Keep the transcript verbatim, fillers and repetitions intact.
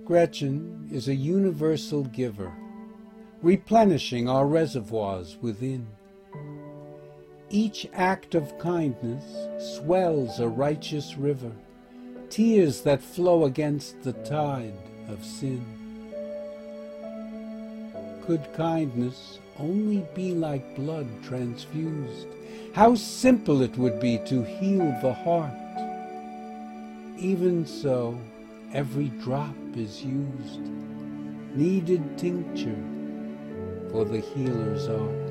Gretchen is a universal giver, replenishing our reservoirs within. Each act of kindness swells a righteous river, tears that flow against the tide of sin. Could kindness only be like blood transfused, how simple it would be to heal the heart. Even so, every drop is used, needed tincture for the healer's art.